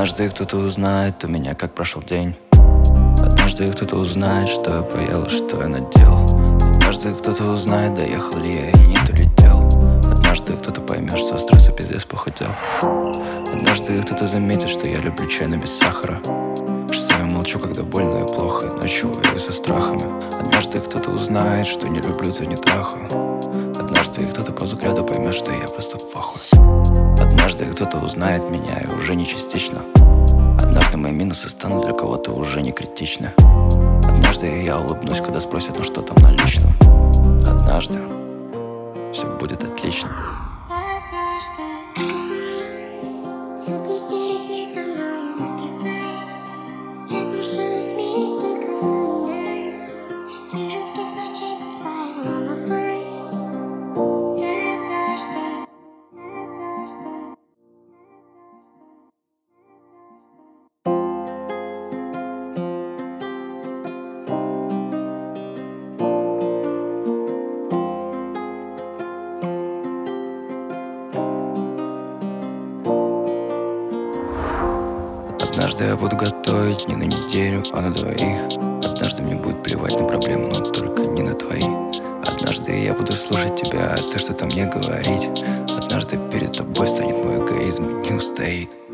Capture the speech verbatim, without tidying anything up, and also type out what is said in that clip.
Однажды кто-то узнает у меня, как прошел день. Однажды кто-то узнает, что я поел и что я надел. Однажды кто-то узнает, доехал ли я и нет улетел. Однажды кто-то поймет, что стресса пиздец похудел. Однажды кто-то заметит, что я люблю чай, но без сахара. Что я молчу, когда больно и плохо, и ночью воюю со страхами. Однажды кто-то узнает, что не люблю, то не трахаю. Однажды кто-то по взгляду поймет, что я просто в ахуе. Однажды кто-то узнает меня и уже не частично. Однажды мои минусы станут для кого-то уже не критичны. Однажды я улыбнусь, когда спросят, ну что там на личном. Однажды все будет отлично. Однажды я буду готовить не на неделю, а на двоих. Однажды мне будет плевать на проблемы, но только не на твои. Однажды я буду слушать тебя, а ты что-то мне говорить. Однажды перед тобой станет мой эгоизм и не устоит.